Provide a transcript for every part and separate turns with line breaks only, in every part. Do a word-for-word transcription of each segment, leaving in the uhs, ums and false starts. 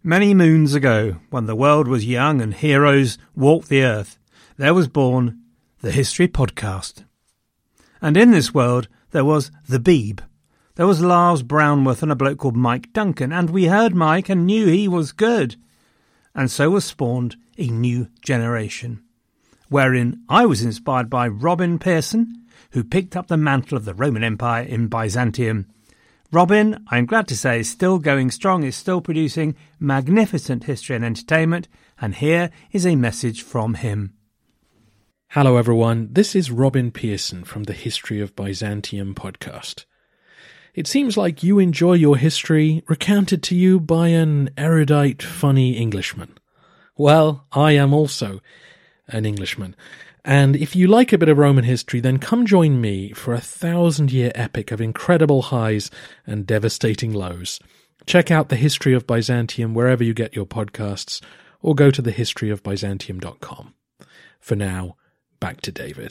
Many moons ago, when the world was young and heroes walked the earth, there was born the History Podcast. And in this world, there was the Beeb. There was Lars Brownworth and a bloke called Mike Duncan, and we heard Mike and knew he was good. And so was spawned a new generation, wherein I was inspired by Robin Pearson, who picked up the mantle of the Roman Empire in Byzantium. Robin, I'm glad to say, is still going strong, is still producing magnificent history and entertainment, and here is a message from him.
Hello everyone, this is Robin Pearson from the History of Byzantium podcast. It seems like you enjoy your history recounted to you by an erudite, funny Englishman. Well, I am also an Englishman. And if you like a bit of Roman history, then come join me for a thousand-year epic of incredible highs and devastating lows. Check out the History of Byzantium wherever you get your podcasts, or go to the history of byzantium dot com. For now, back to David.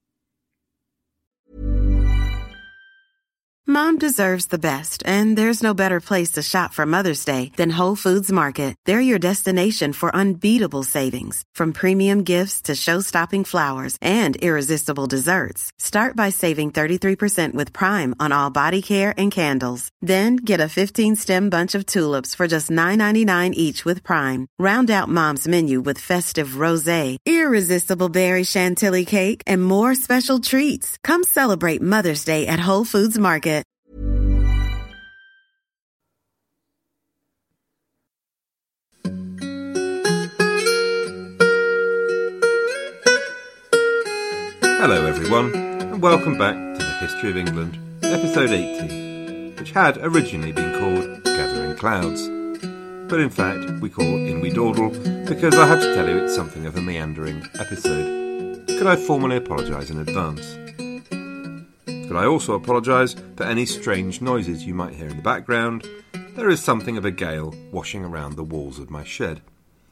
Mom deserves the best, and there's no better place to shop for Mother's Day than Whole Foods Market. They're your destination for unbeatable savings, from premium gifts to show-stopping flowers and irresistible desserts. Start by saving thirty-three percent with Prime on all body care and candles. Then get a fifteen-stem bunch of tulips for just nine ninety-nine each with Prime. Round out Mom's menu with festive rosé, irresistible berry chantilly cake, and more special treats. Come celebrate Mother's Day at Whole Foods Market.
Hello everyone, and welcome back to the History of England, episode eighty, which had originally been called Gathering Clouds, but in fact we call In We Dawdle because I have to tell you it's something of a meandering episode. Could I formally apologise in advance? Could I also apologise for any strange noises you might hear in the background? There is something of a gale washing around the walls of my shed.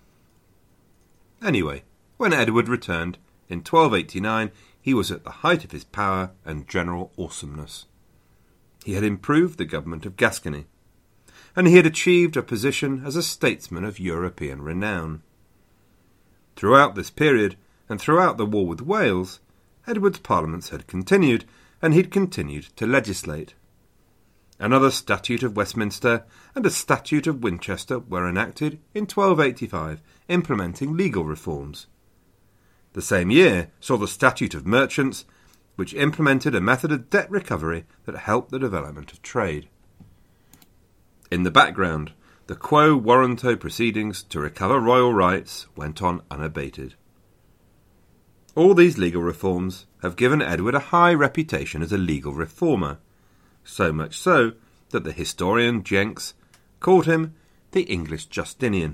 Anyway, when Edward returned in twelve eighty-nine, he was at the height of his power and general awesomeness. He had improved the government of Gascony, and he had achieved a position as a statesman of European renown. Throughout this period, and throughout the war with Wales, Edward's parliaments had continued, and he'd continued to legislate. Another Statute of Westminster and a Statute of Winchester were enacted in twelve eighty-five, implementing legal reforms. The same year saw the Statute of Merchants, which implemented a method of debt recovery that helped the development of trade. In the background, the Quo Warranto proceedings to recover royal rights went on unabated. All these legal reforms have given Edward a high reputation as a legal reformer, so much so that the historian Jenks called him the English Justinian.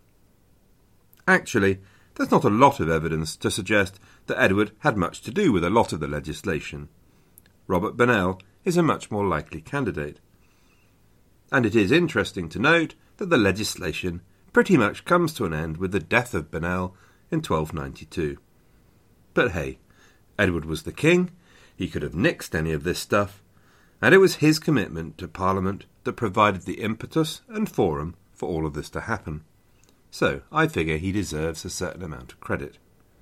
Actually, there's not a lot of evidence to suggest that Edward had much to do with a lot of the legislation. Robert Burnell is a much more likely candidate. And it is interesting to note that the legislation pretty much comes to an end with the death of Burnell in twelve ninety-two. But hey, Edward was the king, he could have nixed any of this stuff, and it was his commitment to Parliament that provided the impetus and forum for all of this to happen. So I figure he deserves a certain amount of credit.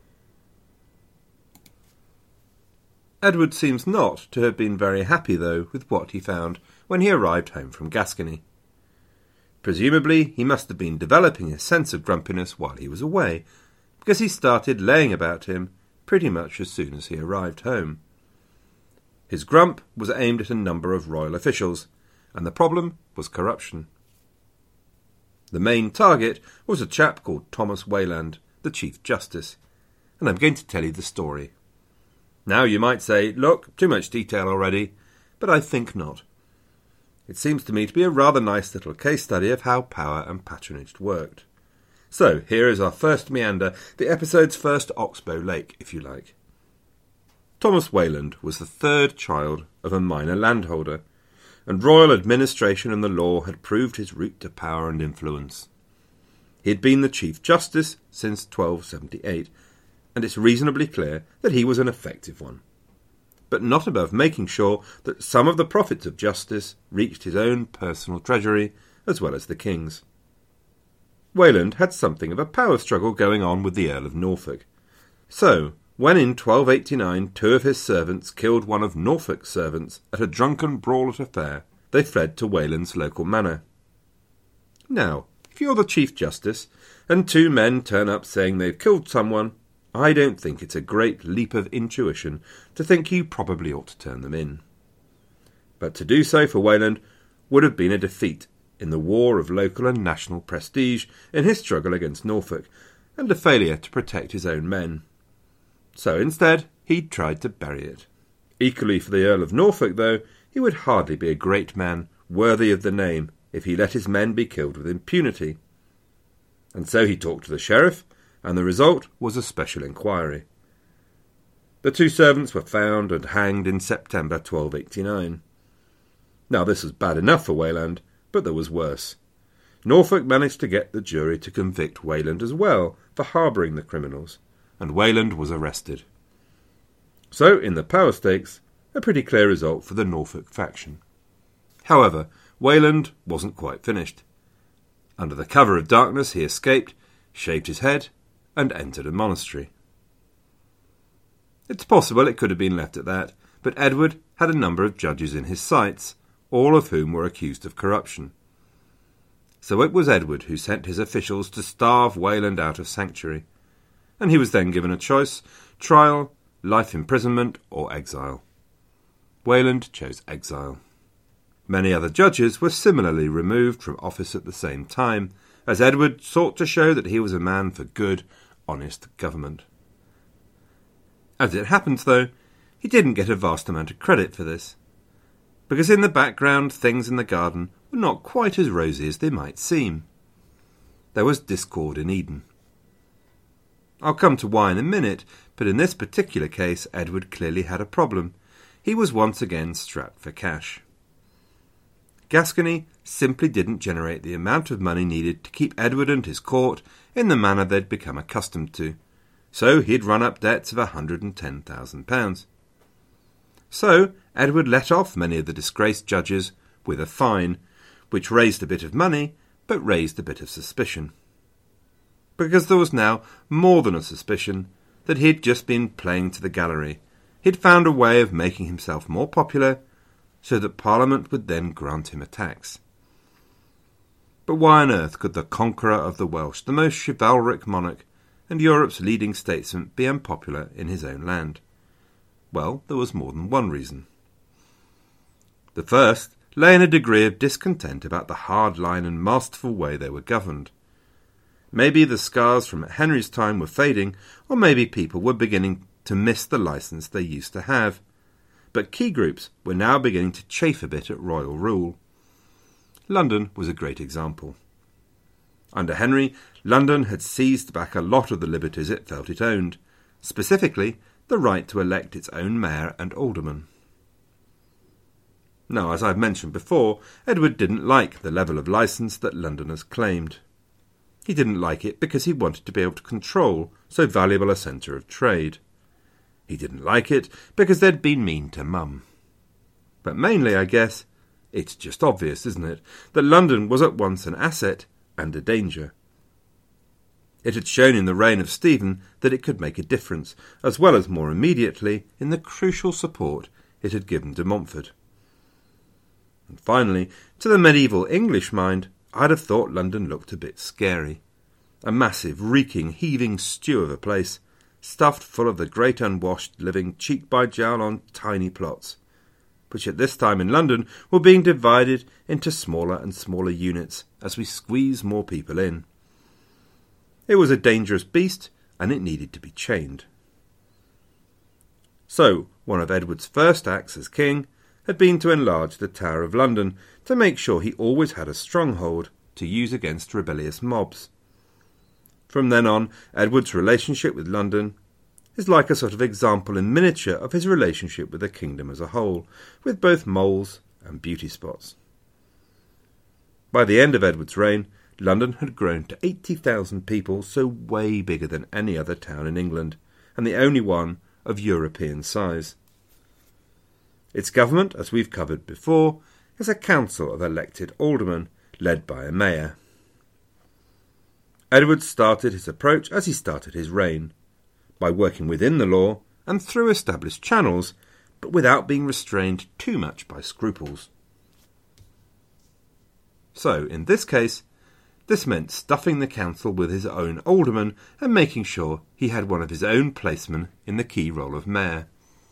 Edward seems not to have been very happy, though, with what he found when he arrived home from Gascony. Presumably, he must have been developing a sense of grumpiness while he was away, because he started laying about him pretty much as soon as he arrived home. His grump was aimed at a number of royal officials, and the problem was corruption. The main target was a chap called Thomas Wayland, the Chief Justice, and I'm going to tell you the story. Now you might say, look, too much detail already, but I think not. It seems to me to be a rather nice little case study of how power and patronage worked. So here is our first meander, the episode's first Oxbow Lake, if you like. Thomas Wayland was the third child of a minor landholder, and royal administration and the law had proved his route to power and influence. He had been the Chief Justice since twelve seventy-eight, and it's reasonably clear that he was an effective one, but not above making sure that some of the profits of justice reached his own personal treasury as well as the king's. Wayland had something of a power struggle going on with the Earl of Norfolk. So, when in twelve eighty-nine two of his servants killed one of Norfolk's servants at a drunken brawl at a fair, they fled to Wayland's local manor. Now, if you're the Chief Justice, and two men turn up saying they've killed someone, I don't think it's a great leap of intuition to think you probably ought to turn them in. But to do so for Wayland would have been a defeat in the war of local and national prestige in his struggle against Norfolk, and a failure to protect his own men. So instead, he'd tried to bury it. Equally for the Earl of Norfolk, though, he would hardly be a great man, worthy of the name, if he let his men be killed with impunity. And so he talked to the sheriff, and the result was a special inquiry. The two servants were found and hanged in September twelve eighty-nine. Now this was bad enough for Wayland, but there was worse. Norfolk managed to get the jury to convict Wayland as well for harbouring the criminals, and Wayland was arrested. So, in the power stakes, a pretty clear result for the Norfolk faction. However, Wayland wasn't quite finished. Under the cover of darkness he escaped, shaved his head, and entered a monastery. It's possible it could have been left at that, but Edward had a number of judges in his sights, all of whom were accused of corruption. So it was Edward who sent his officials to starve Wayland out of sanctuary, and he was then given a choice: trial, life imprisonment, or exile. Wayland chose exile. Many other judges were similarly removed from office at the same time, as Edward sought to show that he was a man for good, honest government. As it happens, though, he didn't get a vast amount of credit for this, because in the background things in the garden were not quite as rosy as they might seem. There was discord in Eden. I'll come to why in a minute, but in this particular case Edward clearly had a problem. He was once again strapped for cash. Gascony simply didn't generate the amount of money needed to keep Edward and his court in the manner they'd become accustomed to, so he'd run up debts of a hundred and ten thousand pounds. So Edward let off many of the disgraced judges with a fine, which raised a bit of money, but raised a bit of suspicion. Because there was now more than a suspicion that he'd just been playing to the gallery. He'd found a way of making himself more popular, so that Parliament would then grant him a tax. But why on earth could the conqueror of the Welsh, the most chivalric monarch, and Europe's leading statesman be unpopular in his own land? Well, there was more than one reason. The first lay in a degree of discontent about the hard line and masterful way they were governed. Maybe the scars from Henry's time were fading, or maybe people were beginning to miss the licence they used to have. But key groups were now beginning to chafe a bit at royal rule. London was a great example. Under Henry, London had seized back a lot of the liberties it felt it owned, specifically the right to elect its own mayor and aldermen. Now, as I've mentioned before, Edward didn't like the level of licence that Londoners claimed. He didn't like it because he wanted to be able to control so valuable a centre of trade. He didn't like it because they'd been mean to Mum. But mainly, I guess, it's just obvious, isn't it, that London was at once an asset and a danger. It had shown in the reign of Stephen that it could make a difference, as well as more immediately in the crucial support it had given to Montfort. And finally, to the medieval English mind, I'd have thought London looked a bit scary. A massive, reeking, heaving stew of a place, stuffed full of the great unwashed living cheek by jowl on tiny plots, which at this time in London were being divided into smaller and smaller units as we squeeze more people in. It was a dangerous beast, and it needed to be chained. So, one of Edward's first acts as king had been to enlarge the Tower of London to make sure he always had a stronghold to use against rebellious mobs. From then on, Edward's relationship with London is like a sort of example in miniature of his relationship with the kingdom as a whole, with both moles and beauty spots. By the end of Edward's reign, London had grown to eighty thousand people, so way bigger than any other town in England, and the only one of European size. Its government, as we've covered before, is a council of elected aldermen, led by a mayor. Edward started his approach as he started his reign, by working within the law and through established channels, but without being restrained too much by scruples. So, in this case, this meant stuffing the council with his own aldermen and making sure he had one of his own placemen in the key role of mayor.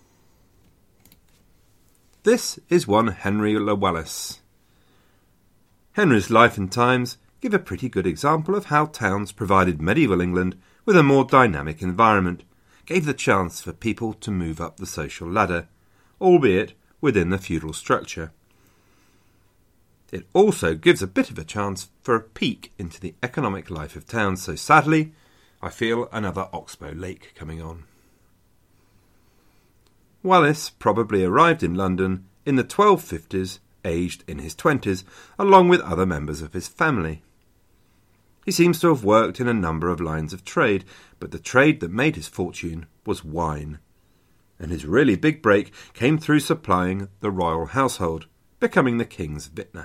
This is one Henry le Wallace. Henry's life and times give a pretty good example of how towns provided medieval England with a more dynamic environment, gave the chance for people to move up the social ladder, albeit within the feudal structure. It also gives a bit of a chance for a peek into the economic life of towns, so sadly, I feel another Oxbow Lake coming on. Wallace probably arrived in London in the twelve fifties, aged in his twenties, along with other members of his family. He seems to have worked in a number of lines of trade, but the trade that made his fortune was wine, and his really big break came through supplying the royal household, becoming the king's vintner.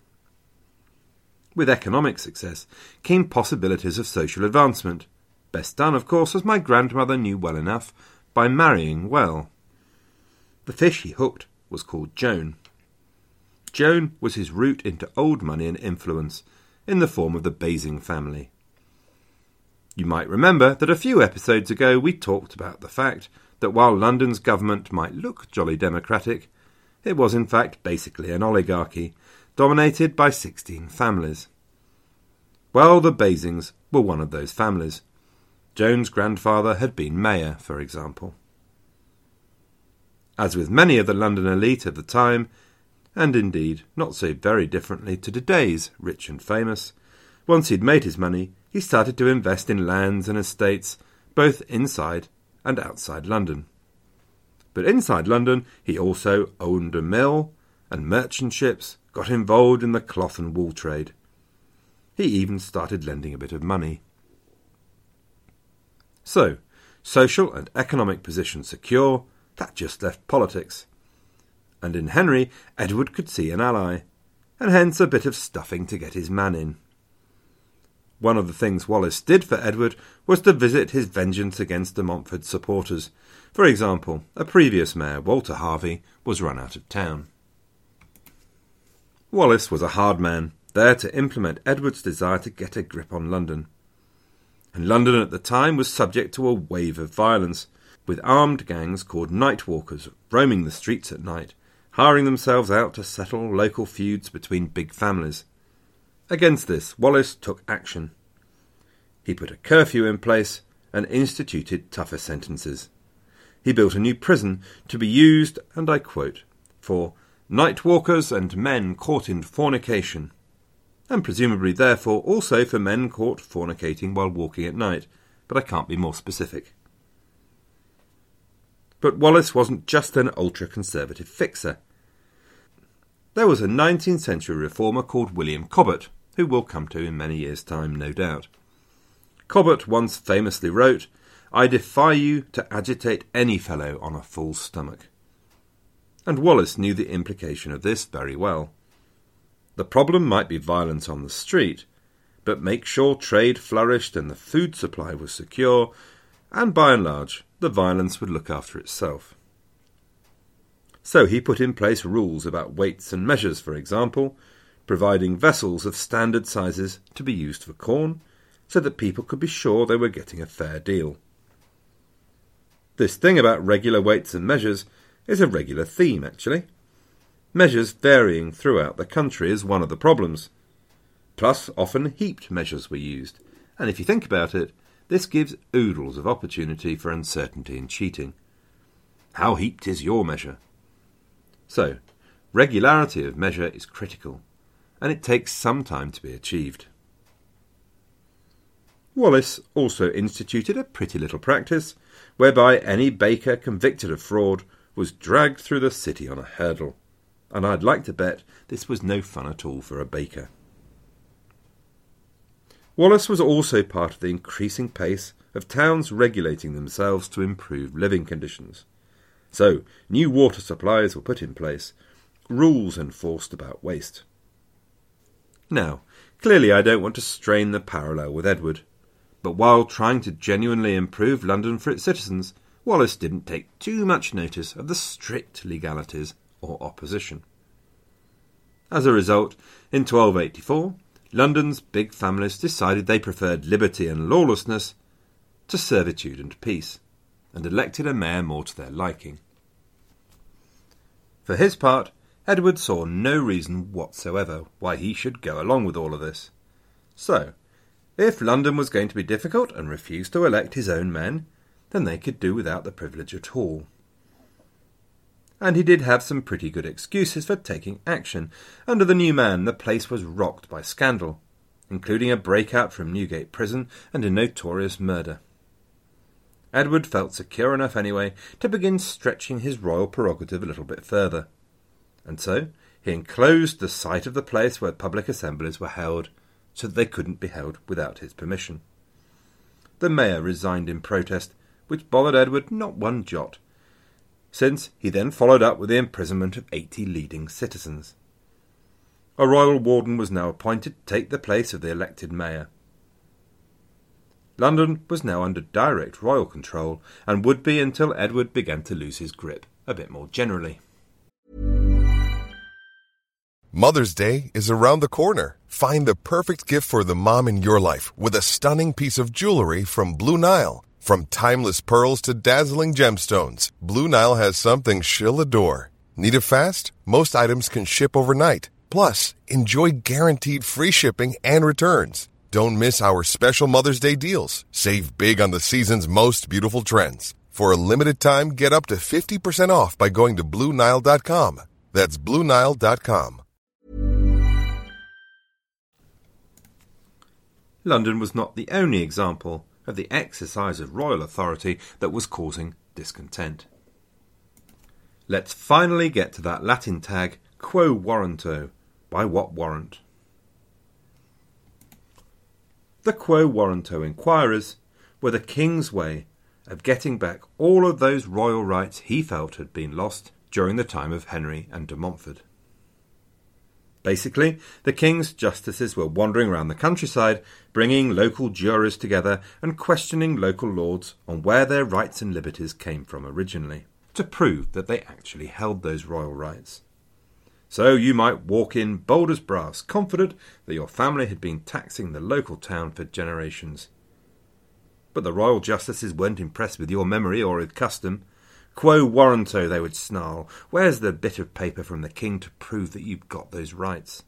With economic success came possibilities of social advancement, best done, of course, as my grandmother knew well enough, by marrying well. The fish he hooked was called Joan. Joan was his route into old money and influence, in the form of the Basing family. You might remember that a few episodes ago we talked about the fact that while London's government might look jolly democratic, it was in fact basically an oligarchy, dominated by sixteen families. Well, the Basings were one of those families. Joan's grandfather had been mayor, for example. As with many of the London elite of the time, and indeed not so very differently to today's rich and famous, once he'd made his money, he started to invest in lands and estates, both inside and outside London. But inside London he also owned a mill and merchant ships, got involved in the cloth and wool trade. He even started lending a bit of money. So, social and economic position secure, that just left politics. And in Henry, Edward could see an ally, and hence a bit of stuffing to get his man in. One of the things Wallace did for Edward was to visit his vengeance against de Montfort's supporters. For example, a previous mayor, Walter Harvey, was run out of town. Wallace was a hard man, there to implement Edward's desire to get a grip on London. And London at the time was subject to a wave of violence, with armed gangs called nightwalkers roaming the streets at night, hiring themselves out to settle local feuds between big families. Against this, Wallace took action. He put a curfew in place and instituted tougher sentences. He built a new prison to be used, and I quote, for nightwalkers and men caught in fornication, and presumably therefore also for men caught fornicating while walking at night, but I can't be more specific. But Wallace wasn't just an ultra-conservative fixer. There was a nineteenth century reformer called William Cobbett, who we'll come to in many years' time, no doubt. Cobbett once famously wrote, "I defy you to agitate any fellow on a full stomach." And Wallace knew the implication of this very well. The problem might be violence on the street, but make sure trade flourished and the food supply was secure, and by and large, the violence would look after itself. So he put in place rules about weights and measures, for example, providing vessels of standard sizes to be used for corn, so that people could be sure they were getting a fair deal. This thing about regular weights and measures is a regular theme, actually. Measures varying throughout the country is one of the problems. Plus, often heaped measures were used, and if you think about it, this gives oodles of opportunity for uncertainty and cheating. How heaped is your measure? So, regularity of measure is critical, and it takes some time to be achieved. Wallace also instituted a pretty little practice whereby any baker convicted of fraud was dragged through the city on a hurdle, and I'd like to bet this was no fun at all for a baker. Wallace was also part of the increasing pace of towns regulating themselves to improve living conditions. So, new water supplies were put in place, rules enforced about waste. Now, Clearly I don't want to strain the parallel with Edward, but while trying to genuinely improve London for its citizens, Wallace didn't take too much notice of the strict legalities or opposition. As a result, in twelve eighty-four, London's big families decided they preferred liberty and lawlessness to servitude and peace, and elected a mayor more to their liking. For his part, Edward saw no reason whatsoever why he should go along with all of this. So, if London was going to be difficult and refused to elect his own men, then they could do without the privilege at all. And he did have some pretty good excuses for taking action. Under the new man, the place was rocked by scandal, including a breakout from Newgate Prison and a notorious murder. Edward felt secure enough anyway to begin stretching his royal prerogative a little bit further, and so he enclosed the site of the place where public assemblies were held, so that they couldn't be held without his permission. The mayor resigned in protest, which bothered Edward not one jot, since he then followed up with the imprisonment of eighty leading citizens. A royal warden was now appointed to take the place of the elected mayor. London was now under direct royal control, and would be until Edward began to lose his grip a bit more generally.
Mother's Day is around the corner. Find the perfect gift for the mom in your life with a stunning piece of jewelry from Blue Nile. From timeless pearls to dazzling gemstones, Blue Nile has something she'll adore. Need it fast? Most items can ship overnight. Plus, enjoy guaranteed free shipping and returns. Don't miss our special Mother's Day deals. Save big on the season's most beautiful trends. For a limited time, get up to fifty percent off by going to Blue Nile dot com. That's Blue Nile dot com.
London was not the only example of the exercise of royal authority that was causing discontent. Let's finally get to that Latin tag, quo warranto, by what warrant? The quo warranto inquirers were the king's way of getting back all of those royal rights he felt had been lost during the time of Henry and de Montfort. Basically, the king's justices were wandering around the countryside, bringing local juries together and questioning local lords on where their rights and liberties came from originally, to prove that they actually held those royal rights. So you might walk in bold as brass, confident that your family had been taxing the local town for generations. But the royal justices weren't impressed with your memory or with custom. Quo warranto, they would snarl. Where's the bit of paper from the king to prove that you've got those rights?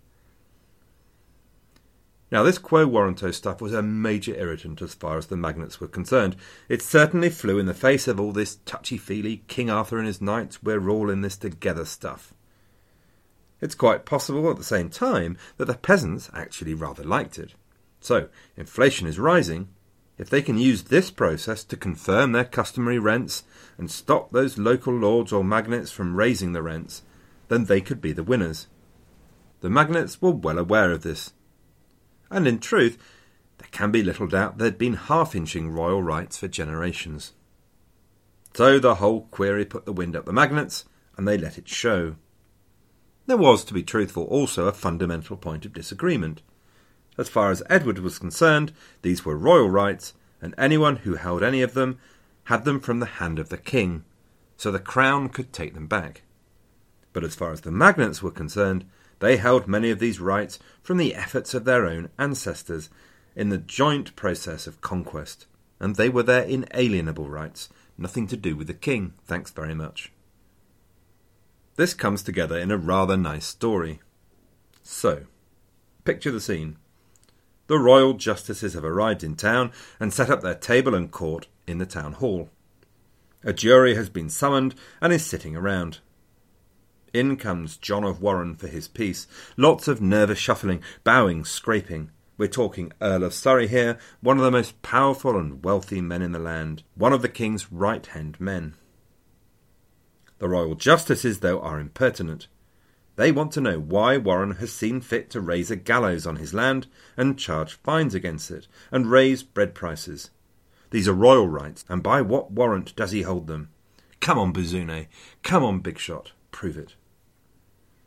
Now, this quo warranto stuff was a major irritant as far as the magnates were concerned. It certainly flew in the face of all this touchy-feely King Arthur and his knights, we're all in this together stuff. It's quite possible at the same time that the peasants actually rather liked it. So, inflation is rising. If they can use this process to confirm their customary rents and stop those local lords or magnates from raising the rents, then they could be the winners. The magnates were well aware of this. And in truth, there can be little doubt they'd been half-inching royal rights for generations. So the whole query put the wind up the magnates, and they let it show. There was, to be truthful, also a fundamental point of disagreement. As far as Edward was concerned, these were royal rights, and anyone who held any of them had them from the hand of the king, so the crown could take them back. But as far as the magnates were concerned, they held many of these rights from the efforts of their own ancestors in the joint process of conquest, and they were their inalienable rights, nothing to do with the king, thanks very much. This comes together in a rather nice story. So, picture the scene. The royal justices have arrived in town and set up their table and court in the town hall. A jury has been summoned and is sitting around. In comes John of Warren for his piece. Lots of nervous shuffling, bowing, scraping. We're talking Earl of Surrey here, one of the most powerful and wealthy men in the land, one of the king's right-hand men. The royal justices, though, are impertinent. They want to know why Warren has seen fit to raise a gallows on his land and charge fines against it and raise bread prices. These are royal rights, and by what warrant does he hold them? Come on, Bazune. Come on, Big Shot. Prove it.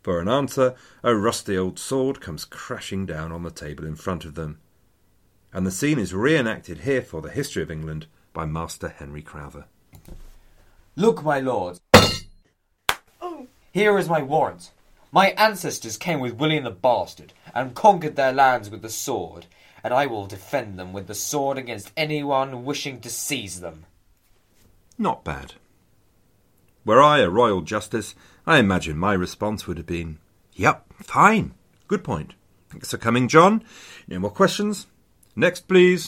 For an answer, a rusty old sword comes crashing down on the table in front of them. And the scene is reenacted here for the History of England by Master Henry Crowther.
Look, my lord. Here is my warrant. My ancestors came with William the Bastard and conquered their lands with the sword, and I will defend them with the sword against anyone wishing to seize them.
Not bad. Were I a royal justice, I imagine my response would have been, "Yep, fine. Good point. Thanks for coming, John. No more questions? Next, please."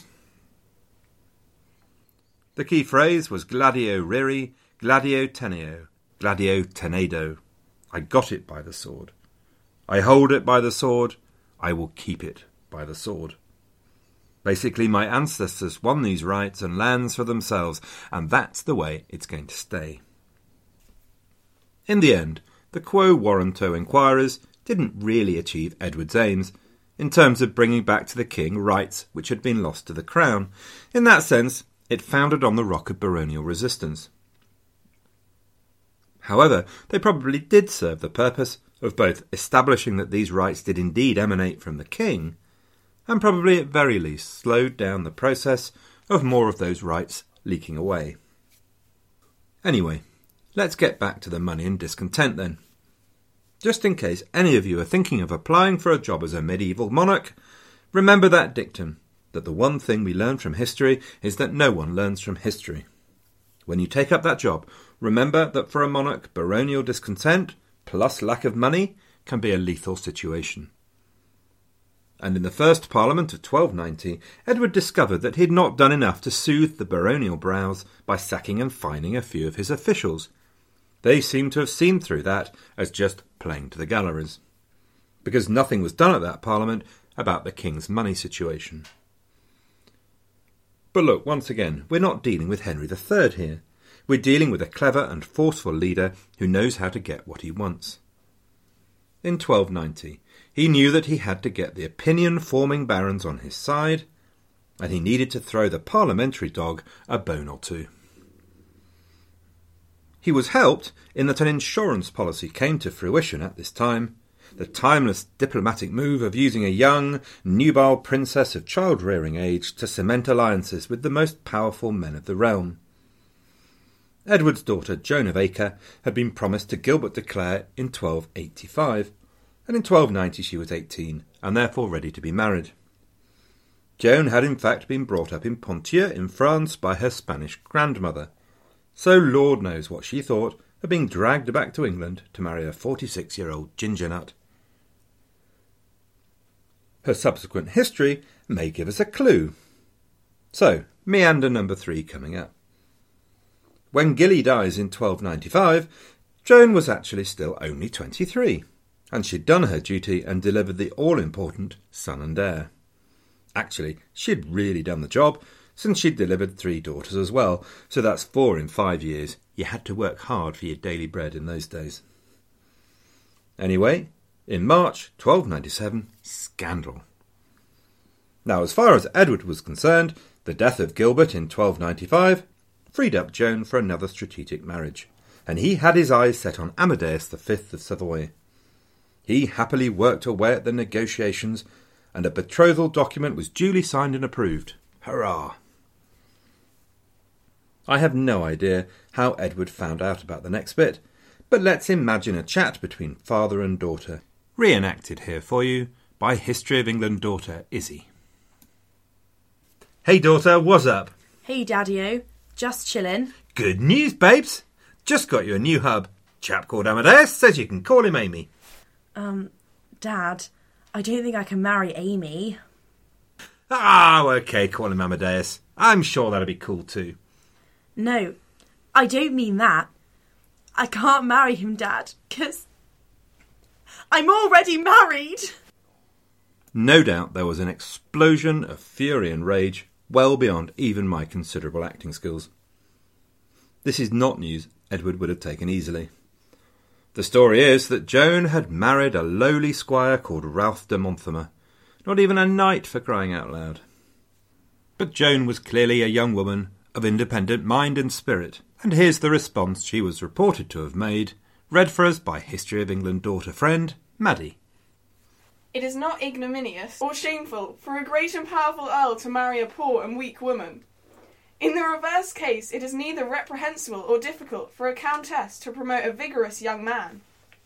The key phrase was gladio riri, gladio teneo, gladio tenedo. I got it by the sword. I hold it by the sword. I will keep it by the sword. Basically, my ancestors won these rights and lands for themselves, and that's the way it's going to stay. In the end, the Quo Warranto inquirers didn't really achieve Edward's aims in terms of bringing back to the king rights which had been lost to the crown. In that sense, it founded on the rock of baronial resistance. However, they probably did serve the purpose of both establishing that these rights did indeed emanate from the king, and probably at very least slowed down the process of more of those rights leaking away. Anyway, let's get back to the money and discontent then. Just in case any of you are thinking of applying for a job as a medieval monarch, remember that dictum, that the one thing we learn from history is that no one learns from history. When you take up that job, remember that for a monarch, baronial discontent plus lack of money can be a lethal situation. And in the first Parliament of twelve ninety, Edward discovered that he had not done enough to soothe the baronial brows by sacking and fining a few of his officials. They seemed to have seen through that as just playing to the galleries, because nothing was done at that Parliament about the king's money situation. But look, once again, we're not dealing with Henry the Third here. We're dealing with a clever and forceful leader who knows how to get what he wants. In twelve ninety, he knew that he had to get the opinion-forming barons on his side, and he needed to throw the parliamentary dog a bone or two. He was helped in that an insurance policy came to fruition at this time, the timeless diplomatic move of using a young, nubile princess of child-rearing age to cement alliances with the most powerful men of the realm. Edward's daughter, Joan of Acre, had been promised to Gilbert de Clare in twelve eighty-five, and in twelve ninety she was eighteen, and therefore ready to be married. Joan had in fact been brought up in Ponthieu in France by her Spanish grandmother, so Lord knows what she thought of being dragged back to England to marry a forty-six-year-old ginger nut. Her subsequent history may give us a clue. So, meander number three coming up. When Gilly dies in twelve ninety-five, Joan was actually still only twenty-three, and she'd done her duty and delivered the all-important son and heir. Actually, she'd really done the job, since she'd delivered three daughters as well, so that's four in five years. You had to work hard for your daily bread in those days. Anyway, in March twelve ninety-seven, scandal. Now, as far as Edward was concerned, the death of Gilbert in twelve ninety-five freed up Joan for another strategic marriage, and he had his eyes set on Amadeus the Fifth of Savoy. He happily worked away at the negotiations, and a betrothal document was duly signed and approved. Hurrah! I have no idea how Edward found out about the next bit, but let's imagine a chat between father and daughter, reenacted here for you by History of England daughter Izzy. Hey daughter, what's up?
Hey Daddy-o, just chillin'.
Good news, babes! Just got you a new hub. Chap called Amadeus says you can call him Amy.
Um, Dad, I don't think I can marry Amy.
Oh, okay, call him Amadeus. I'm sure that'll be cool too.
No, I don't mean that. I can't marry him, Dad, because I'm already married.
No doubt there was an explosion of fury and rage, well beyond even my considerable acting skills. This is not news Edward would have taken easily. The story is that Joan had married a lowly squire called Ralph de Monthermer, not even a knight for crying out loud. But Joan was clearly a young woman of independent mind and spirit, and here's the response she was reported to have made, read for us by History of England daughter friend, Maddie.
It is not ignominious or shameful for a great and powerful earl to marry a poor and weak woman. In the reverse case, it is neither reprehensible or difficult for a countess to promote a vigorous young man.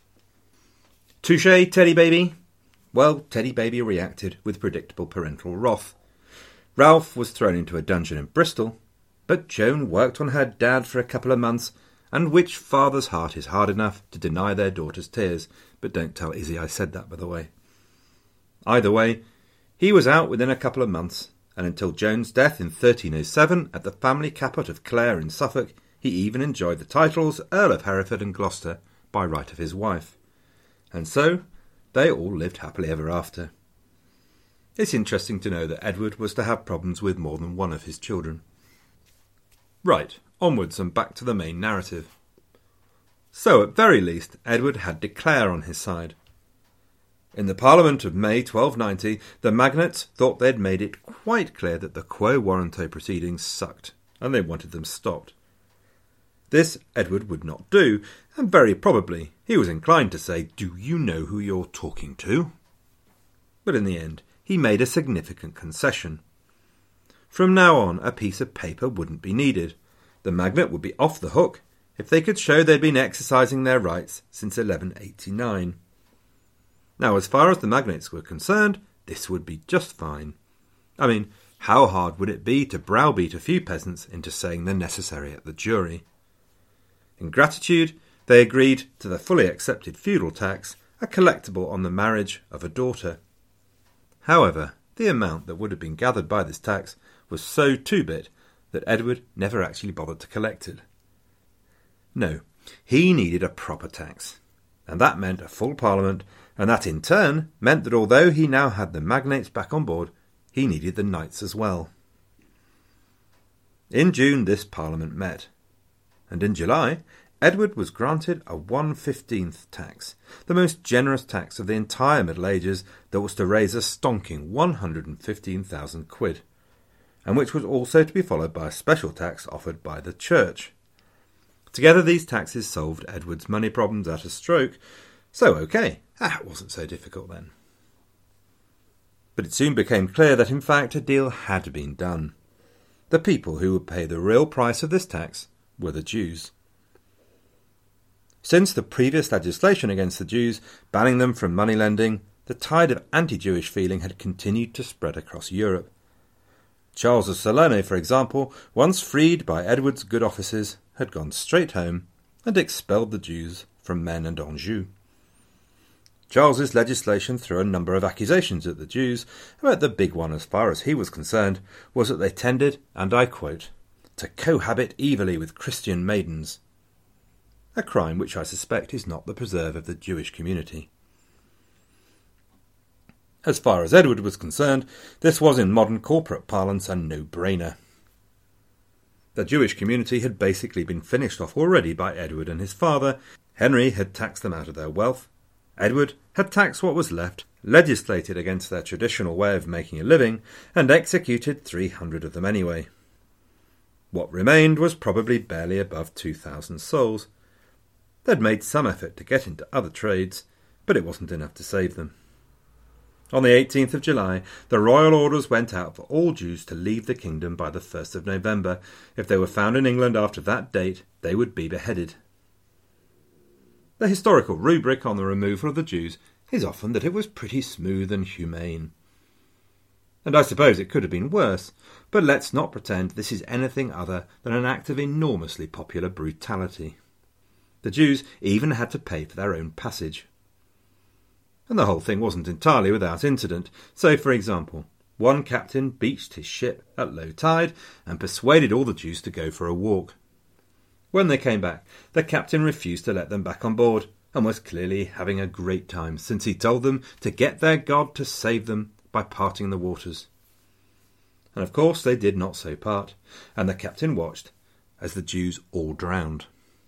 Touché, Teddy Baby. Well, Teddy Baby reacted with predictable parental wrath. Ralph was thrown into a dungeon in Bristol, but Joan worked on her dad for a couple of months, and which father's heart is hard enough to deny their daughter's tears? But don't tell Izzy I said that, by the way. Either way, he was out within a couple of months, and until Joan's death in thirteen oh seven at the family caput of Clare in Suffolk, he even enjoyed the titles Earl of Hereford and Gloucester by right of his wife. And so they all lived happily ever after. It's interesting to know that Edward was to have problems with more than one of his children. Right, onwards and back to the main narrative. So, at very least, Edward had de Clare on his side. In the Parliament of May twelve ninety, the magnates thought they'd made it quite clear that the Quo Warranto proceedings sucked, and they wanted them stopped. This Edward would not do, and very probably he was inclined to say, "Do you know who you're talking to?" But in the end, he made a significant concession. From now on, a piece of paper wouldn't be needed. The magnate would be off the hook if they could show they'd been exercising their rights since eleven eighty-nine. Now, as far as the magnates were concerned, this would be just fine. I mean, how hard would it be to browbeat a few peasants into saying the necessary at the jury? In gratitude, they agreed to the fully accepted feudal tax, a collectible on the marriage of a daughter. However, the amount that would have been gathered by this tax was so two-bit that Edward never actually bothered to collect it. No, he needed a proper tax, and that meant a full parliament, and that in turn meant that although he now had the magnates back on board, he needed the knights as well. In June this parliament met, and in July Edward was granted a one fifteenth tax, the most generous tax of the entire Middle Ages, that was to raise a stonking one hundred fifteen thousand quid, and which was also to be followed by a special tax offered by the Church. Together these taxes solved Edward's money problems at a stroke, so okay, that wasn't so difficult then. But it soon became clear that in fact a deal had been done. The people who would pay the real price of this tax were the Jews. Since the previous legislation against the Jews, banning them from money lending, the tide of anti-Jewish feeling had continued to spread across Europe. Charles of Salerno, for example, once freed by Edward's good offices, had gone straight home and expelled the Jews from Maine and Anjou. Charles's legislation threw a number of accusations at the Jews, but the big one as far as he was concerned was that they tended, and I quote, to cohabit evilly with Christian maidens, a crime which I suspect is not the preserve of the Jewish community. As far as Edward was concerned, this was in modern corporate parlance a no-brainer. The Jewish community had basically been finished off already by Edward and his father. Henry had taxed them out of their wealth. Edward had taxed what was left, legislated against their traditional way of making a living, and executed three hundred of them anyway. What remained was probably barely above two thousand souls. They'd made some effort to get into other trades, but it wasn't enough to save them. On the eighteenth of July, the royal orders went out for all Jews to leave the kingdom by the first of November. If they were found in England after that date, they would be beheaded. The historical rubric on the removal of the Jews is often that it was pretty smooth and humane. And I suppose it could have been worse, but let's not pretend this is anything other than an act of enormously popular brutality. The Jews even had to pay for their own passage. And the whole thing wasn't entirely without incident. So, for example, one captain beached his ship at low tide and persuaded all the Jews to go for a walk. When they came back, the captain refused to let them back on board and was clearly having a great time, since he told them to get their God to save them by parting the waters. And of course they did not so part, and the captain watched as the Jews all drowned.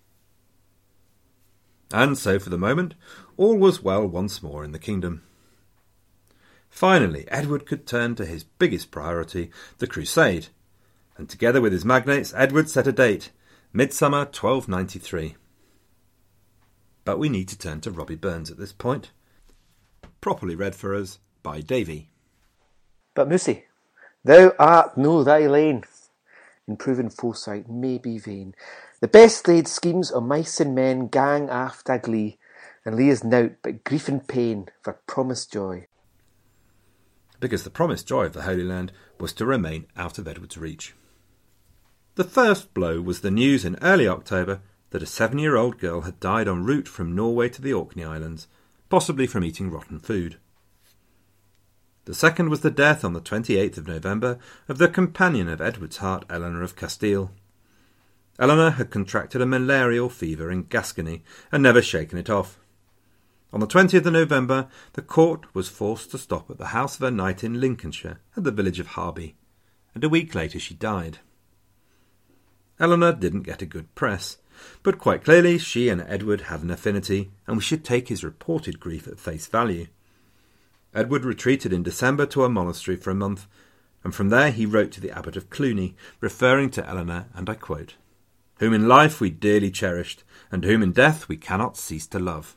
And so for the moment, all was well once more in the kingdom. Finally, Edward could turn to his biggest priority, the crusade, and together with his magnates, Edward set a date, midsummer twelve ninety-three. But we need to turn to Robbie Burns at this point. Properly read for us by Davy.
But Moosey, thou art no thy lane, and proven foresight may be vain. The best laid schemes o' mice and men gang after glee, and lay us nowt but grief and pain for promised joy.
Because the promised joy of the Holy Land was to remain out of Edward's reach. The first blow was the news in early October that a seven-year-old girl had died en route from Norway to the Orkney Islands, possibly from eating rotten food. The second was the death on the twenty-eighth of November of the companion of Edward's heart, Eleanor of Castile. Eleanor had contracted a malarial fever in Gascony and never shaken it off. On the twentieth of November, the court was forced to stop at the house of her knight in Lincolnshire, at the village of Harby, and a week later she died. Eleanor didn't get a good press, but quite clearly she and Edward had an affinity, and we should take his reported grief at face value. Edward retreated in December to a monastery for a month, and from there he wrote to the abbot of Cluny, referring to Eleanor, and I quote, "whom in life we dearly cherished, and whom in death we cannot cease to love."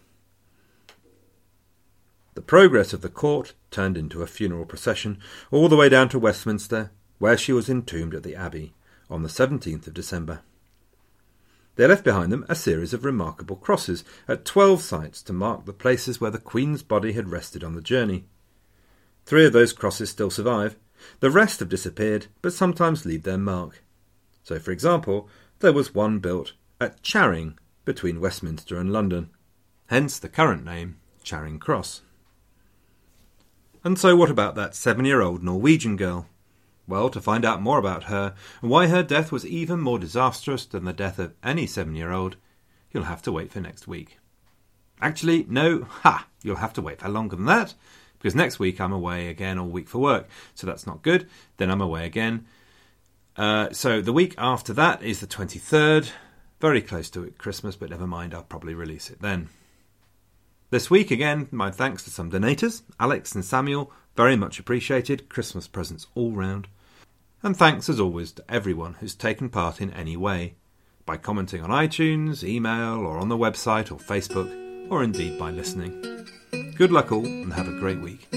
The progress of the court turned into a funeral procession all the way down to Westminster, where she was entombed at the Abbey on the seventeenth of December. They left behind them a series of remarkable crosses at twelve sites to mark the places where the Queen's body had rested on the journey. Three of those crosses still survive. The rest have disappeared, but sometimes leave their mark. So, for example, there was one built at Charing, between Westminster and London, hence the current name, Charing Cross. And so what about that seven-year-old Norwegian girl? Well, to find out more about her, and why her death was even more disastrous than the death of any seven-year-old, you'll have to wait for next week. Actually, no, ha! You'll have to wait for longer than that, because next week I'm away again all week for work, so that's not good. Then I'm away again. Uh, so the week after that is the twenty-third, very close to Christmas, but never mind, I'll probably release it then. This week, again, my thanks to some donators, Alex and Samuel, very much appreciated, Christmas presents all round. And thanks, as always, to everyone who's taken part in any way, by commenting on iTunes, email, or on the website or Facebook, or indeed by listening. Good luck all, and have a great week.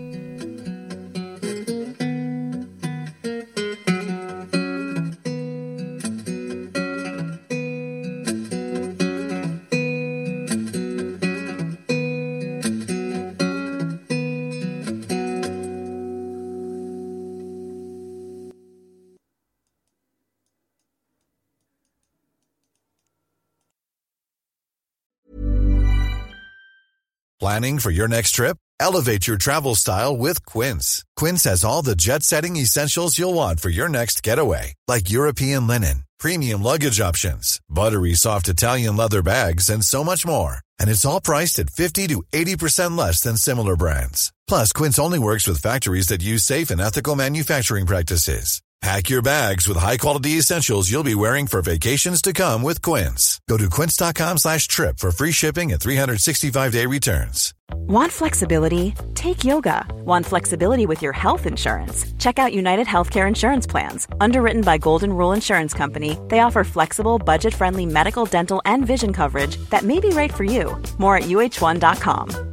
Planning for your next trip? Elevate your travel style with Quince. Quince has all the jet-setting essentials you'll want for your next getaway, like European linen, premium luggage options, buttery soft Italian leather bags, and so much more. And it's all priced at fifty to eighty percent less than similar brands. Plus, Quince only works with factories that use safe and ethical manufacturing practices. Pack your bags with high-quality essentials you'll be wearing for vacations to come with Quince. Go to quince.com slash trip for free shipping and three sixty-five day returns.
Want flexibility? Take yoga. Want flexibility with your health insurance? Check out United Healthcare Insurance Plans. Underwritten by Golden Rule Insurance Company, they offer flexible, budget-friendly medical, dental, and vision coverage that may be right for you. More at U H one dot com.